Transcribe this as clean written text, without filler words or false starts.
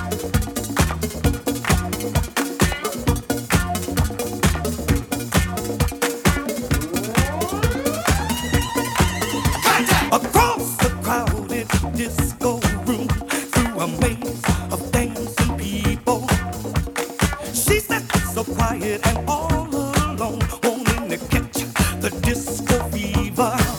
Across the crowded disco room, through a maze of dancing people, she sat so quiet and all alone, wanting to catch the disco fever.